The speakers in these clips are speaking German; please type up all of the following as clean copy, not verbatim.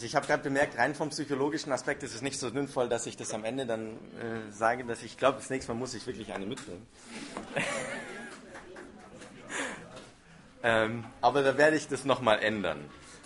Also ich habe gerade bemerkt, rein vom psychologischen Aspekt ist es nicht so sinnvoll, dass ich das am Ende dann sage, dass ich glaube, das nächste Mal muss ich wirklich eine mitnehmen. Aber da werde ich das nochmal ändern.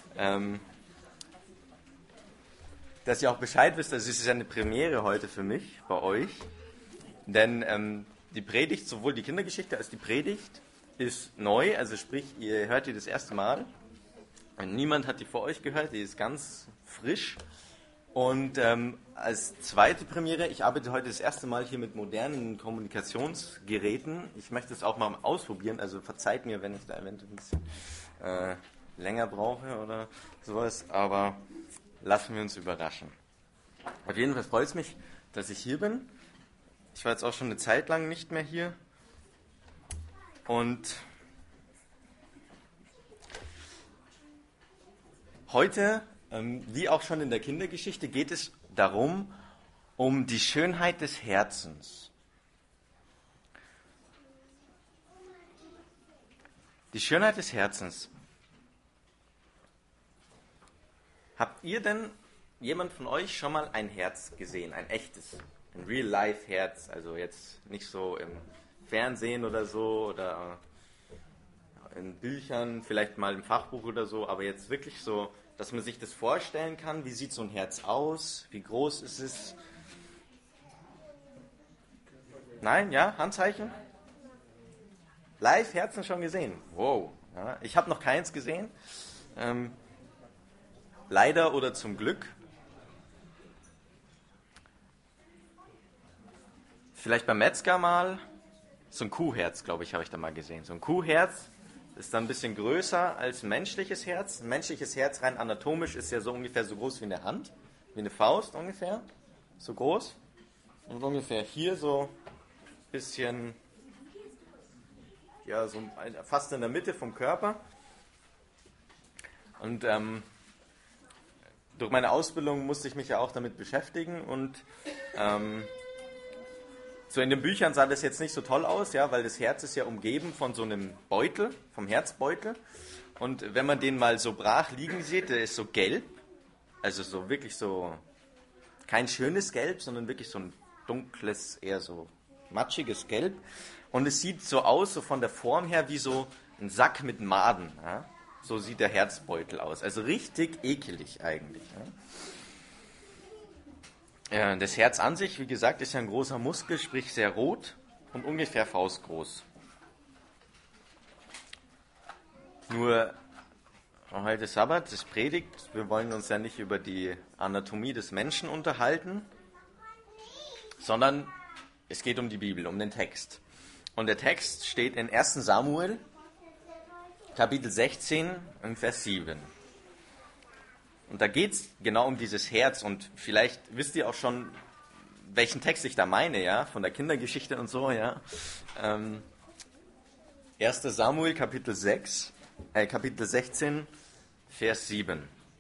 Dass ihr auch Bescheid wisst, also es ist ja eine Premiere heute für mich, bei euch. Denn die Predigt, sowohl die Kindergeschichte als die Predigt, ist neu, also sprich, ihr hört die das erste Mal. Niemand hat die vor euch gehört, die ist ganz frisch. Und als zweite Premiere, ich arbeite heute das erste Mal hier mit modernen Kommunikationsgeräten. Ich möchte es auch mal ausprobieren, also verzeiht mir, wenn ich da eventuell ein bisschen länger brauche oder sowas, aber lassen wir uns überraschen. Auf jeden Fall freut es mich, dass ich hier bin. Ich war jetzt auch schon eine Zeit lang nicht mehr hier. Und heute, wie auch schon in der Kindergeschichte, geht es darum, um die Schönheit des Herzens. Die Schönheit des Herzens. Habt ihr denn, jemand von euch, schon mal ein Herz gesehen, ein echtes, ein Real-Life-Herz, also jetzt nicht so im Fernsehen oder so oder in Büchern, vielleicht mal im Fachbuch oder so, aber jetzt wirklich so, dass man sich das vorstellen kann, wie sieht so ein Herz aus, wie groß ist es? Nein, ja, Handzeichen? Live Herzen schon gesehen? Wow, ja, ich habe noch keins gesehen. Leider oder zum Glück. Vielleicht beim Metzger mal. So ein Kuhherz, glaube ich, habe ich da mal gesehen. So ein Kuhherz ist dann ein bisschen größer als ein menschliches Herz. Ein menschliches Herz rein anatomisch ist ja so ungefähr so groß wie eine Hand, wie eine Faust ungefähr, so groß. Und ungefähr hier so ein bisschen, ja, so fast in der Mitte vom Körper. Und durch meine Ausbildung musste ich mich ja auch damit beschäftigen und so in den Büchern sah das jetzt nicht so toll aus, ja, weil das Herz ist ja umgeben von so einem Beutel, vom Herzbeutel. Und wenn man den mal so brach liegen sieht, der ist so gelb, also so wirklich so kein schönes Gelb, sondern wirklich so ein dunkles, eher so matschiges Gelb. Und es sieht so aus, so von der Form her, wie so ein Sack mit Maden. Ja? So sieht der Herzbeutel aus. Also richtig ekelig eigentlich. Ja? Das Herz an sich, wie gesagt, ist ja ein großer Muskel, sprich sehr rot und ungefähr faustgroß. Nur heute Sabbat, das Predigt, wir wollen uns ja nicht über die Anatomie des Menschen unterhalten, sondern es geht um die Bibel, um den Text. Und der Text steht in 1. Samuel, Kapitel 16, Vers 7. Und da geht es genau um dieses Herz und vielleicht wisst ihr auch schon, welchen Text ich da meine, ja, von der Kindergeschichte und so, ja. 1. Samuel, Kapitel 16, Vers 7.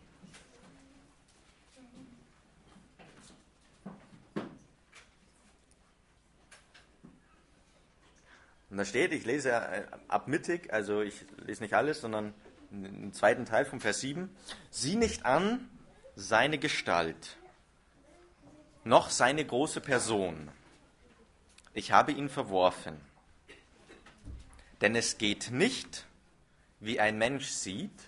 Und da steht, ich lese ab mittig, also ich lese nicht alles, sondern im zweiten Teil vom Vers 7. Sieh nicht an seine Gestalt, noch seine große Person. Ich habe ihn verworfen. Denn es geht nicht, wie ein Mensch sieht.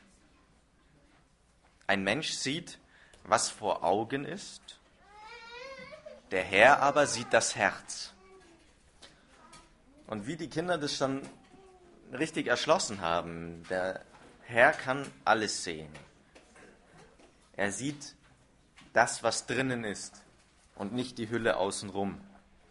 Ein Mensch sieht, was vor Augen ist. Der Herr aber sieht das Herz. Und wie die Kinder das schon richtig erschlossen haben, der Herr kann alles sehen. Er sieht das, was drinnen ist und nicht die Hülle außenrum.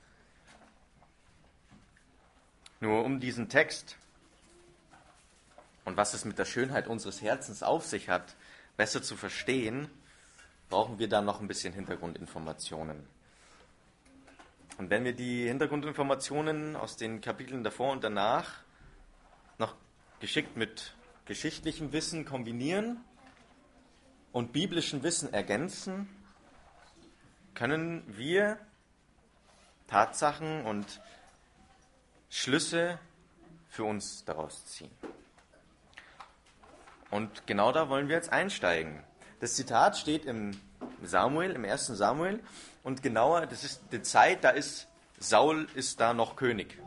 Nur um diesen Text und was es mit der Schönheit unseres Herzens auf sich hat, besser zu verstehen, brauchen wir da noch ein bisschen Hintergrundinformationen. Und wenn wir die Hintergrundinformationen aus den Kapiteln davor und danach noch geschickt mit geschichtlichem Wissen kombinieren und biblischem Wissen ergänzen, können wir Tatsachen und Schlüsse für uns daraus ziehen. Und genau da wollen wir jetzt einsteigen. Das Zitat steht im Samuel, im 1. Samuel, und genauer, das ist die Zeit, da ist Saul ist da noch König.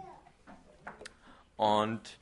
Und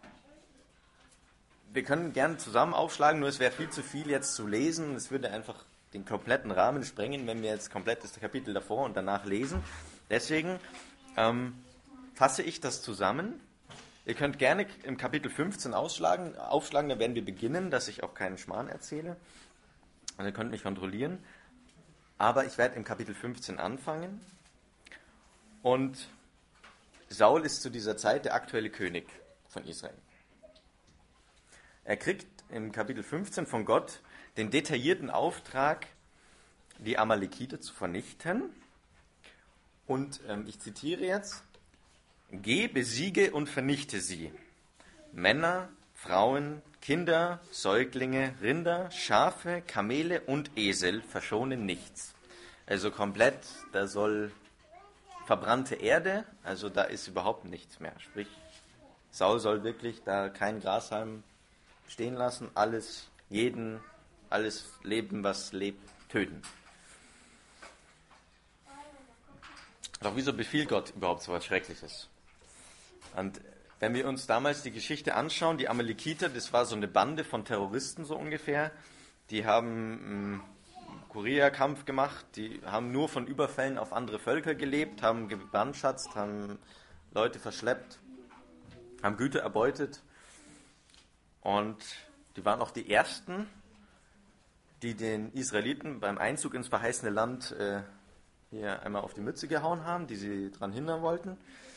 wir können gerne zusammen aufschlagen, nur es wäre viel zu viel jetzt zu lesen. Es würde einfach den kompletten Rahmen sprengen, wenn wir jetzt komplett das Kapitel davor und danach lesen. Deswegen fasse ich das zusammen. Ihr könnt gerne im Kapitel 15 aufschlagen, da werden wir beginnen, dass ich auch keinen Schmarrn erzähle. Also ihr könnt mich kontrollieren. Aber ich werde im Kapitel 15 anfangen. Und Saul ist zu dieser Zeit der aktuelle König von Israel. Er kriegt im Kapitel 15 von Gott den detaillierten Auftrag, die Amalekiter zu vernichten. Und ich zitiere jetzt: Geh, besiege und vernichte sie. Männer, Frauen, Kinder, Säuglinge, Rinder, Schafe, Kamele und Esel verschonen nichts. Also komplett, da soll verbrannte Erde, also da ist überhaupt nichts mehr. Sprich, Saul soll wirklich da kein Grashalm stehen lassen, alles Leben, was lebt, töten. Doch wieso befiehlt Gott überhaupt so etwas Schreckliches? Und wenn wir uns damals die Geschichte anschauen, die Amalekiter, das war so eine Bande von Terroristen so ungefähr, die haben Guerillakampf gemacht, die haben nur von Überfällen auf andere Völker gelebt, haben gebrandschatzt, haben Leute verschleppt, haben Güter erbeutet und die waren auch die Ersten, die den Israeliten beim Einzug ins verheißene Land hier einmal auf die Mütze gehauen haben, die sie daran hindern wollten.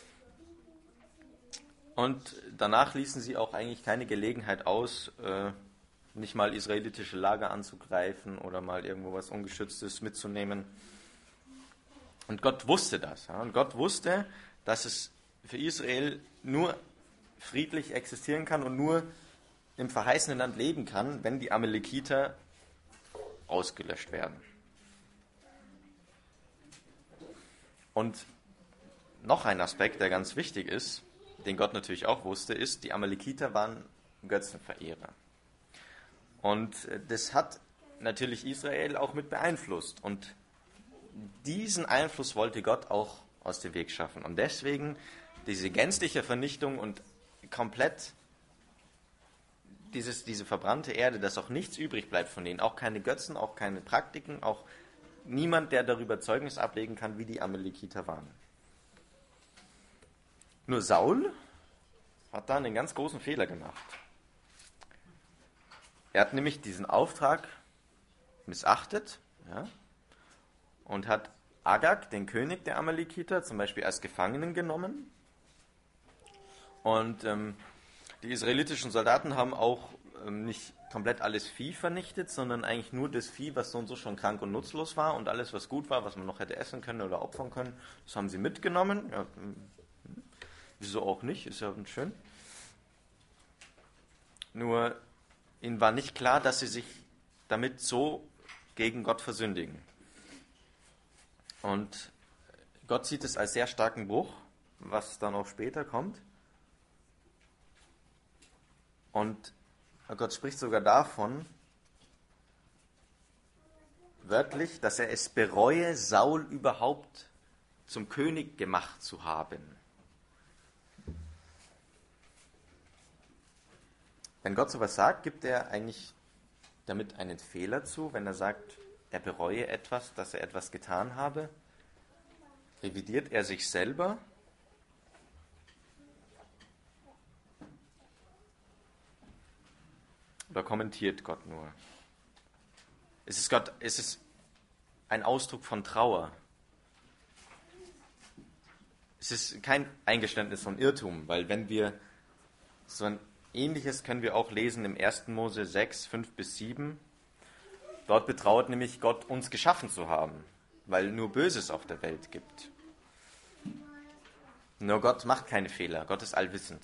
Und danach ließen sie auch eigentlich keine Gelegenheit aus, nicht mal israelitische Lager anzugreifen oder mal irgendwo was Ungeschütztes mitzunehmen. Und Gott wusste das. Ja? Und Gott wusste, dass es für Israel nur friedlich existieren kann und nur im verheißenen Land leben kann, wenn die Amalekiter ausgelöscht werden. Und noch ein Aspekt, der ganz wichtig ist, den Gott natürlich auch wusste, ist, die Amalekiter waren Götzenverehrer. Und das hat natürlich Israel auch mit beeinflusst. Und diesen Einfluss wollte Gott auch aus dem Weg schaffen. Und deswegen diese gänzliche Vernichtung und komplett diese verbrannte Erde, dass auch nichts übrig bleibt von denen, auch keine Götzen, auch keine Praktiken, auch niemand, der darüber Zeugnis ablegen kann, wie die Amalekiter waren. Nur Saul hat da einen ganz großen Fehler gemacht. Er hat nämlich diesen Auftrag missachtet, ja, und hat Agag, den König der Amalekiter, zum Beispiel als Gefangenen genommen. Und die israelitischen Soldaten haben auch nicht komplett alles Vieh vernichtet, sondern eigentlich nur das Vieh, was so und so schon krank und nutzlos war, und alles, was gut war, was man noch hätte essen können oder opfern können, das haben sie mitgenommen. Ja, wieso auch nicht, ist ja schön. Nur ihnen war nicht klar, dass sie sich damit so gegen Gott versündigen. Und Gott sieht es als sehr starken Bruch, was dann auch später kommt. Und Gott spricht sogar davon, wörtlich, dass er es bereue, Saul überhaupt zum König gemacht zu haben. Wenn Gott sowas sagt, gibt er eigentlich damit einen Fehler zu, wenn er sagt, er bereue etwas, dass er etwas getan habe? Revidiert er sich selber? Oder kommentiert Gott nur? Ist es ein Ausdruck von Trauer? Es ist kein Eingeständnis von Irrtum, weil wenn wir so ein Ähnliches können wir auch lesen im 1. Mose 6, 5-7. Dort betrauert nämlich Gott, uns geschaffen zu haben, weil nur Böses auf der Welt gibt. Nur Gott macht keine Fehler, Gott ist allwissend.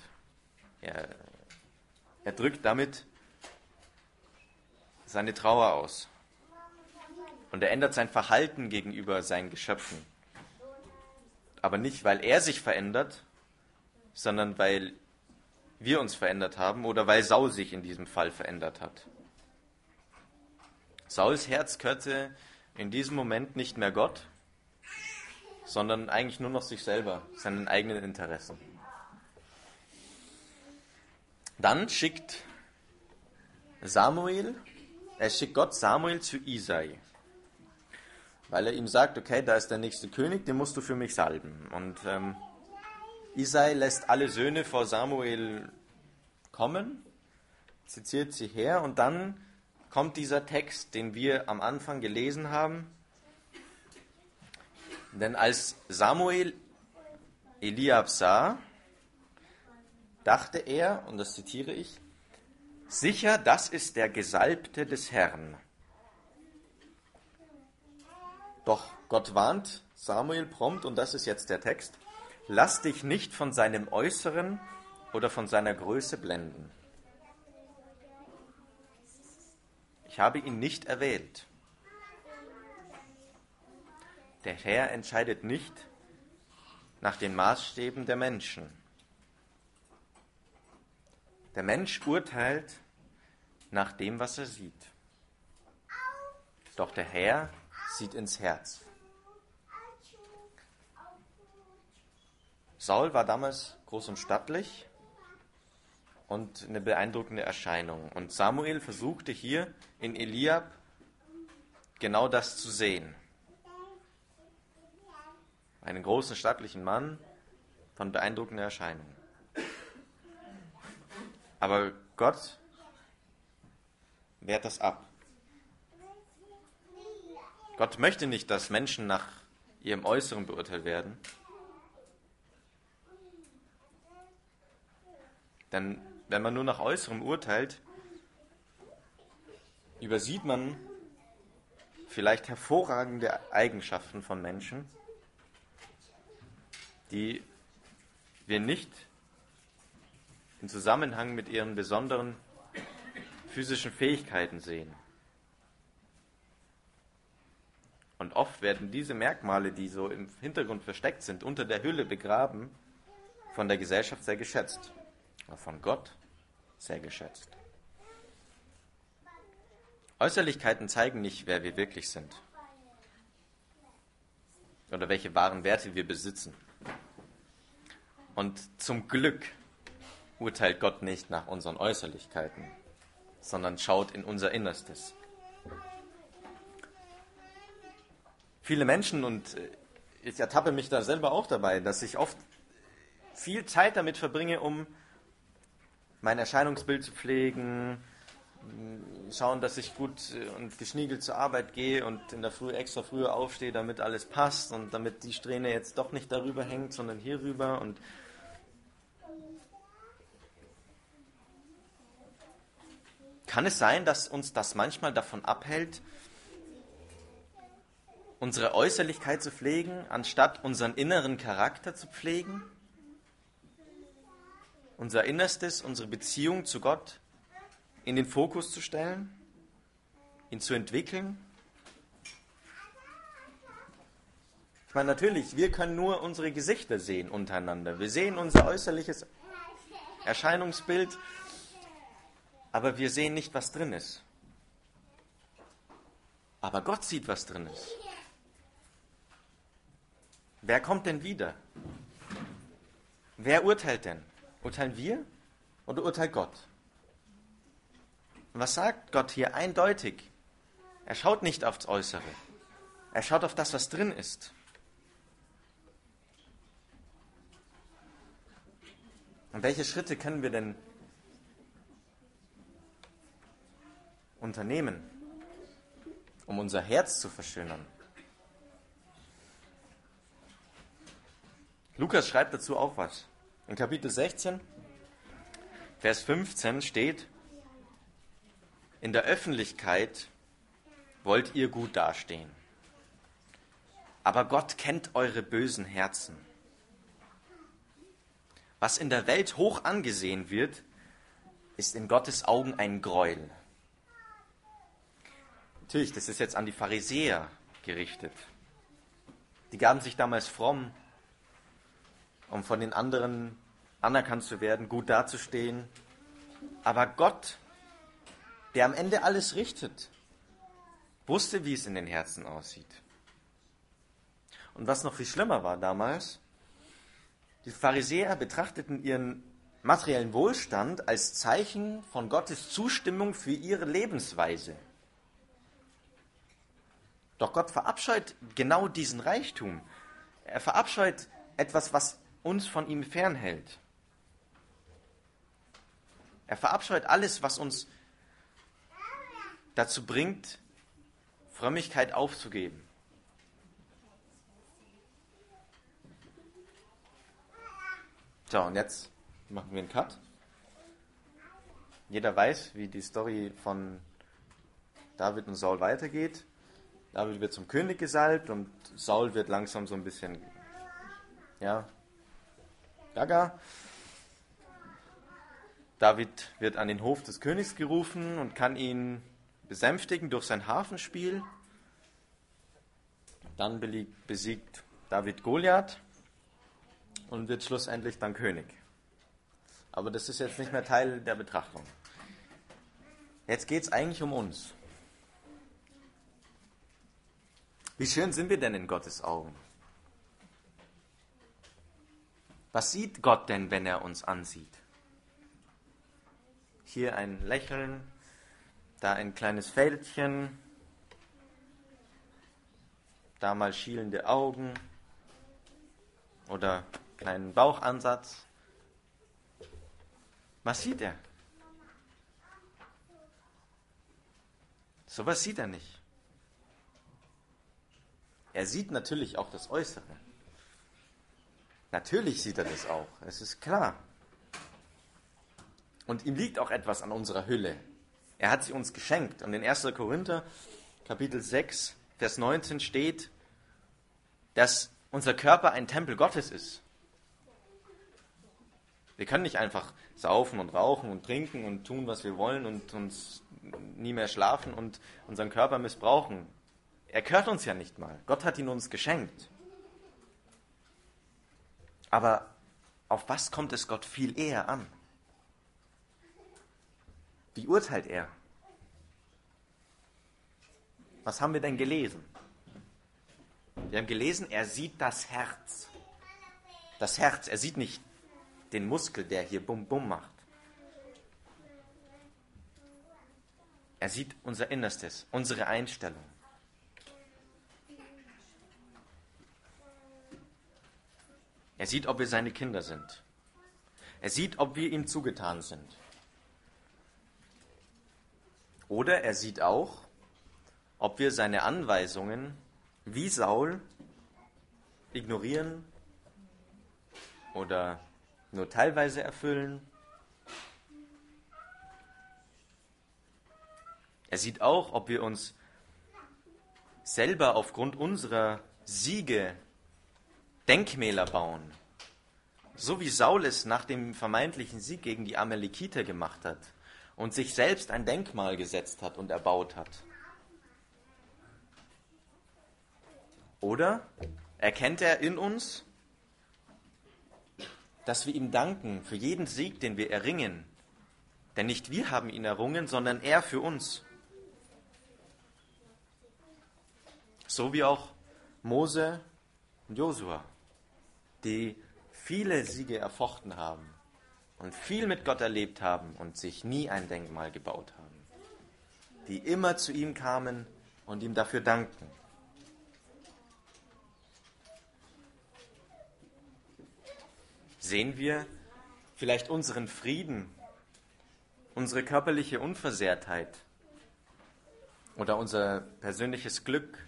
Er drückt damit seine Trauer aus. Und er ändert sein Verhalten gegenüber seinen Geschöpfen. Aber nicht, weil er sich verändert, sondern weil wir uns verändert haben oder weil Saul sich in diesem Fall verändert hat. Sauls Herz gehörte in diesem Moment nicht mehr Gott, sondern eigentlich nur noch sich selber, seinen eigenen Interessen. Dann schickt Gott Samuel zu Isai, weil er ihm sagt, okay, da ist der nächste König, den musst du für mich salben. Und Isai lässt alle Söhne vor Samuel kommen, zitiert sie her und dann kommt dieser Text, den wir am Anfang gelesen haben. Denn als Samuel Eliab sah, dachte er, und das zitiere ich, sicher, das ist der Gesalbte des Herrn. Doch Gott warnt Samuel prompt, und das ist jetzt der Text, lass dich nicht von seinem Äußeren oder von seiner Größe blenden. Ich habe ihn nicht erwählt. Der Herr entscheidet nicht nach den Maßstäben der Menschen. Der Mensch urteilt nach dem, was er sieht. Doch der Herr sieht ins Herz. Saul war damals groß und stattlich und eine beeindruckende Erscheinung. Und Samuel versuchte hier in Eliab genau das zu sehen. Einen großen, stattlichen Mann von beeindruckender Erscheinung. Aber Gott wehrt das ab. Gott möchte nicht, dass Menschen nach ihrem Äußeren beurteilt werden. Denn wenn man nur nach Äußerem urteilt, übersieht man vielleicht hervorragende Eigenschaften von Menschen, die wir nicht im Zusammenhang mit ihren besonderen physischen Fähigkeiten sehen. Und oft werden diese Merkmale, die so im Hintergrund versteckt sind, unter der Hülle begraben, von der Gesellschaft sehr geschätzt. Aber von Gott sehr geschätzt. Äußerlichkeiten zeigen nicht, wer wir wirklich sind. Oder welche wahren Werte wir besitzen. Und zum Glück urteilt Gott nicht nach unseren Äußerlichkeiten, sondern schaut in unser Innerstes. Viele Menschen, und ich ertappe mich da selber auch dabei, dass ich oft viel Zeit damit verbringe, um mein Erscheinungsbild zu pflegen, schauen, dass ich gut und geschniegelt zur Arbeit gehe und in der Früh extra früher aufstehe, damit alles passt und damit die Strähne jetzt doch nicht darüber hängt, sondern hier rüber. Und kann es sein, dass uns das manchmal davon abhält, unsere Äußerlichkeit zu pflegen, anstatt unseren inneren Charakter zu pflegen? Unser Innerstes, unsere Beziehung zu Gott in den Fokus zu stellen, ihn zu entwickeln? Ich meine, natürlich, wir können nur unsere Gesichter sehen untereinander. Wir sehen unser äußerliches Erscheinungsbild, aber wir sehen nicht, was drin ist. Aber Gott sieht, was drin ist. Wer kommt denn wieder? Wer urteilt denn? Urteilen wir oder urteilt Gott? Und was sagt Gott hier eindeutig? Er schaut nicht aufs Äußere. Er schaut auf das, was drin ist. Und welche Schritte können wir denn unternehmen, um unser Herz zu verschönern? Lukas schreibt dazu auch was. In Kapitel 16, Vers 15 steht: In der Öffentlichkeit wollt ihr gut dastehen, aber Gott kennt eure bösen Herzen. Was in der Welt hoch angesehen wird, ist in Gottes Augen ein Gräuel. Natürlich, das ist jetzt an die Pharisäer gerichtet. Die gaben sich damals fromm, um von den anderen anerkannt zu werden, gut dazustehen. Aber Gott, der am Ende alles richtet, wusste, wie es in den Herzen aussieht. Und was noch viel schlimmer war damals, die Pharisäer betrachteten ihren materiellen Wohlstand als Zeichen von Gottes Zustimmung für ihre Lebensweise. Doch Gott verabscheut genau diesen Reichtum. Er verabscheut etwas, was uns von ihm fernhält. Er verabscheut alles, was uns dazu bringt, Frömmigkeit aufzugeben. So, und jetzt machen wir einen Cut. Jeder weiß, wie die Story von David und Saul weitergeht. David wird zum König gesalbt und Saul wird langsam so ein bisschen, gaga. David wird an den Hof des Königs gerufen und kann ihn besänftigen durch sein Harfenspiel. Dann besiegt David Goliath und wird schlussendlich dann König. Aber das ist jetzt nicht mehr Teil der Betrachtung. Jetzt geht es eigentlich um uns. Wie schön sind wir denn in Gottes Augen? Was sieht Gott denn, wenn er uns ansieht? Hier ein Lächeln, da ein kleines Fältchen, da mal schielende Augen oder kleinen Bauchansatz. Was sieht er? Sowas sieht er nicht. Er sieht natürlich auch das Äußere. Natürlich sieht er das auch, es ist klar. Und ihm liegt auch etwas an unserer Hülle. Er hat sie uns geschenkt. Und in 1. Korinther, Kapitel 6, Vers 19 steht, dass unser Körper ein Tempel Gottes ist. Wir können nicht einfach saufen und rauchen und trinken und tun, was wir wollen und uns nie mehr schlafen und unseren Körper missbrauchen. Er gehört uns ja nicht mal. Gott hat ihn uns geschenkt. Aber auf was kommt es Gott viel eher an? Wie urteilt er? Was haben wir denn gelesen? Wir haben gelesen, er sieht das Herz. Das Herz, er sieht nicht den Muskel, der hier bum bum macht. Er sieht unser Innerstes, unsere Einstellung. Er sieht, ob wir seine Kinder sind. Er sieht, ob wir ihm zugetan sind. Oder er sieht auch, ob wir seine Anweisungen wie Saul ignorieren oder nur teilweise erfüllen. Er sieht auch, ob wir uns selber aufgrund unserer Siege Denkmäler bauen. So wie Saul es nach dem vermeintlichen Sieg gegen die Amalekiter gemacht hat und sich selbst ein Denkmal gesetzt hat und erbaut hat. Oder erkennt er in uns, dass wir ihm danken für jeden Sieg, den wir erringen. Denn nicht wir haben ihn errungen, sondern er für uns. So wie auch Mose und Josua, die viele Siege erfochten haben und viel mit Gott erlebt haben und sich nie ein Denkmal gebaut haben. Die immer zu ihm kamen und ihm dafür dankten. Sehen wir vielleicht unseren Frieden, unsere körperliche Unversehrtheit oder unser persönliches Glück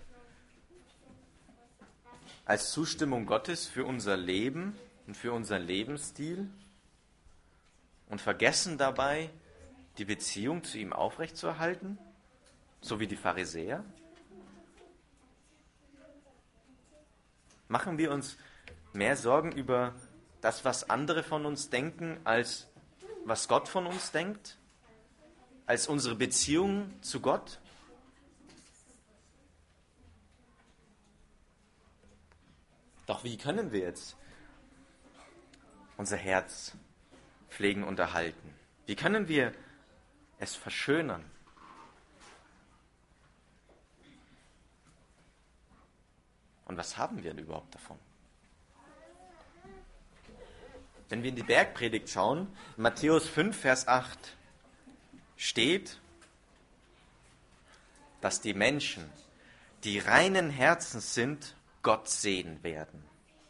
als Zustimmung Gottes für unser Leben und für unseren Lebensstil und vergessen dabei, die Beziehung zu ihm aufrechtzuerhalten, so wie die Pharisäer? Machen wir uns mehr Sorgen über das, was andere von uns denken, als was Gott von uns denkt, als unsere Beziehung zu Gott? Doch wie können wir jetzt unser Herz pflegen und erhalten? Wie können wir es verschönern? Und was haben wir denn überhaupt davon? Wenn wir in die Bergpredigt schauen, in Matthäus 5, Vers 8 steht, dass die Menschen, die reinen Herzens sind, Gott sehen werden.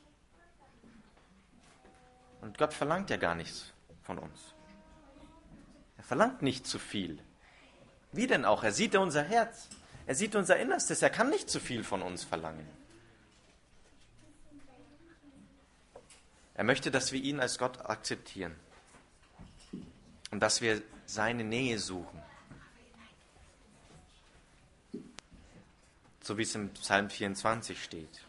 Und Gott verlangt ja gar nichts von uns. Er verlangt nicht zu viel. Wie denn auch? Er sieht ja unser Herz. Er sieht unser Innerstes. Er kann nicht zu viel von uns verlangen. Er möchte, dass wir ihn als Gott akzeptieren und dass wir seine Nähe suchen. So wie es im Psalm 24 steht.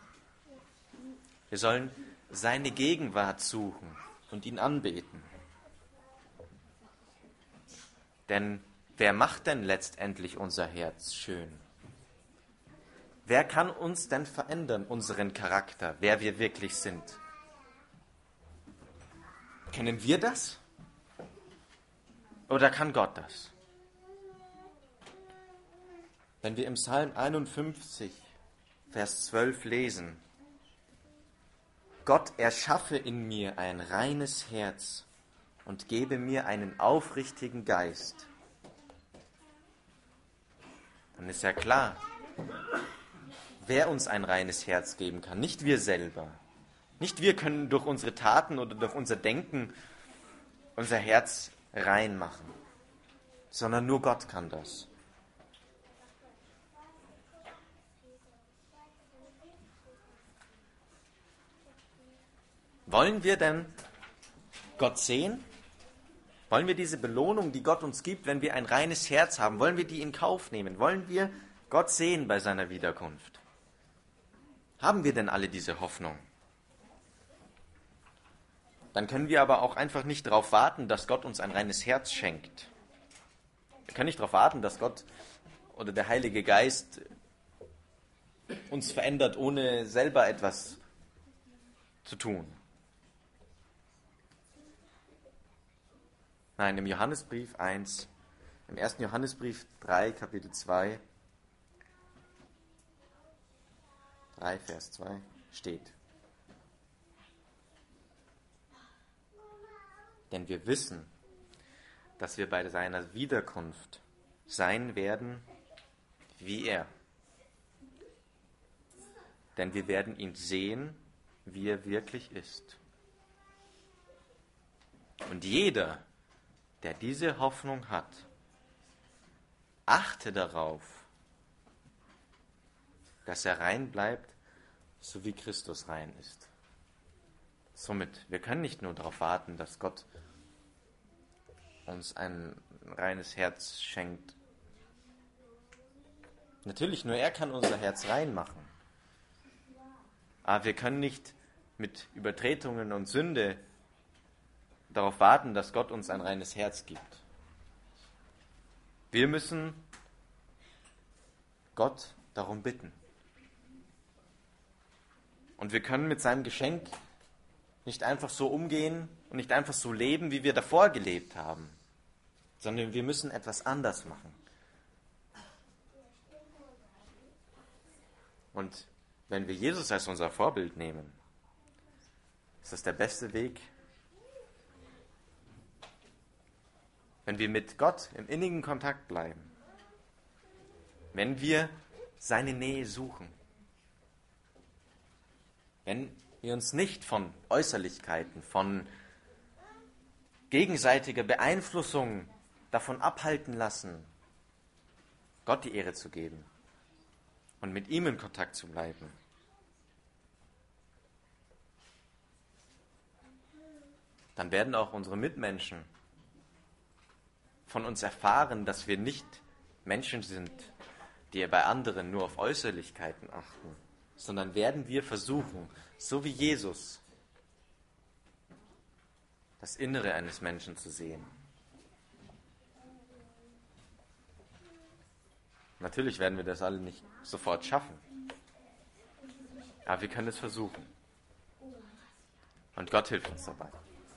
Wir sollen seine Gegenwart suchen und ihn anbeten. Denn wer macht denn letztendlich unser Herz schön? Wer kann uns denn verändern, unseren Charakter, wer wir wirklich sind? Können wir das? Oder kann Gott das? Wenn wir im Psalm 51, Vers 12 lesen, Gott erschaffe in mir ein reines Herz und gebe mir einen aufrichtigen Geist, dann ist ja klar, wer uns ein reines Herz geben kann, nicht wir selber. Nicht wir können durch unsere Taten oder durch unser Denken unser Herz rein machen, sondern nur Gott kann das. Wollen wir denn Gott sehen? Wollen wir diese Belohnung, die Gott uns gibt, wenn wir ein reines Herz haben, wollen wir die in Kauf nehmen? Wollen wir Gott sehen bei seiner Wiederkunft? Haben wir denn alle diese Hoffnung? Dann können wir aber auch einfach nicht darauf warten, dass Gott uns ein reines Herz schenkt. Wir können nicht darauf warten, dass Gott oder der Heilige Geist uns verändert, ohne selber etwas zu tun. Nein, im Johannesbrief 1, im 1. Johannesbrief 3, Kapitel 2, 3, Vers 2 steht: Denn wir wissen, dass wir bei seiner Wiederkunft sein werden wie er. Denn wir werden ihn sehen, wie er wirklich ist. Und jeder, der diese Hoffnung hat, achte darauf, dass er rein bleibt, so wie Christus rein ist. Somit, wir können nicht nur darauf warten, dass Gott uns ein reines Herz schenkt. Natürlich, nur er kann unser Herz rein machen. Aber wir können nicht mit Übertretungen und Sünde darauf warten, dass Gott uns ein reines Herz gibt. Wir müssen Gott darum bitten. Und wir können mit seinem Geschenk nicht einfach so umgehen und nicht einfach so leben, wie wir davor gelebt haben, sondern wir müssen etwas anders machen. Und wenn wir Jesus als unser Vorbild nehmen, ist das der beste Weg. Wenn wir mit Gott im innigen Kontakt bleiben, wenn wir seine Nähe suchen, wenn wir uns nicht von Äußerlichkeiten, von gegenseitiger Beeinflussung davon abhalten lassen, Gott die Ehre zu geben und mit ihm in Kontakt zu bleiben, dann werden auch unsere Mitmenschen von uns erfahren, dass wir nicht Menschen sind, die bei anderen nur auf Äußerlichkeiten achten, sondern werden wir versuchen, so wie Jesus, das Innere eines Menschen zu sehen. Natürlich werden wir das alle nicht sofort schaffen, aber wir können es versuchen. Und Gott hilft uns dabei.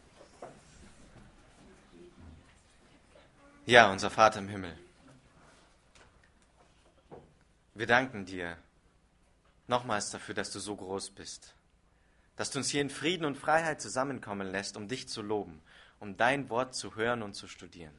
Ja, unser Vater im Himmel, wir danken dir nochmals dafür, dass du so groß bist. Dass du uns hier in Frieden und Freiheit zusammenkommen lässt, um dich zu loben, um dein Wort zu hören und zu studieren.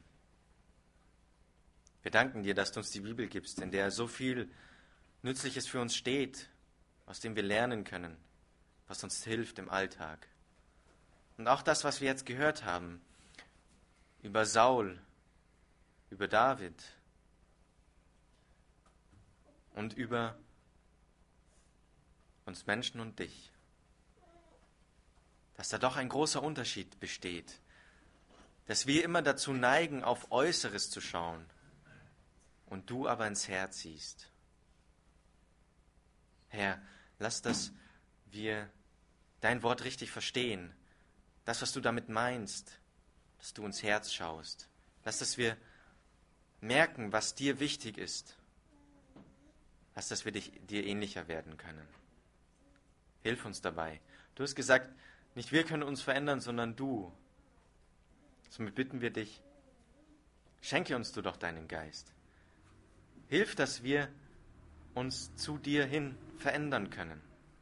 Wir danken dir, dass du uns die Bibel gibst, in der so viel Nützliches für uns steht, aus dem wir lernen können, was uns hilft im Alltag. Und auch das, was wir jetzt gehört haben, über Saul, über David und über uns Menschen und dich. Dass da doch ein großer Unterschied besteht, dass wir immer dazu neigen, auf Äußeres zu schauen und du aber ins Herz siehst. Herr, lass, dass wir dein Wort richtig verstehen, das, was du damit meinst, dass du ins Herz schaust. Lass, dass wir merken, was dir wichtig ist. Lass, dass wir dir ähnlicher werden können. Hilf uns dabei. Du hast gesagt, nicht wir können uns verändern, sondern du. Somit bitten wir dich, schenke uns du doch deinen Geist. Hilf, dass wir uns zu dir hin verändern können.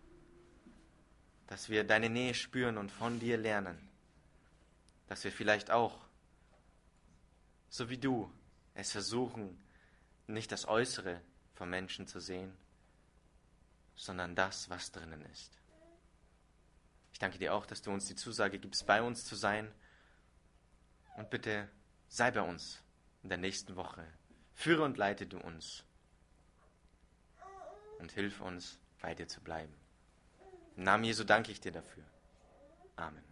Dass wir deine Nähe spüren und von dir lernen. Dass wir vielleicht auch, so wie du, es versuchen, nicht das Äußere vom Menschen zu sehen, sondern das, was drinnen ist. Ich danke dir auch, dass du uns die Zusage gibst, bei uns zu sein. Und bitte sei bei uns in der nächsten Woche. Führe und leite du uns. Und hilf uns, bei dir zu bleiben. Im Namen Jesu danke ich dir dafür. Amen.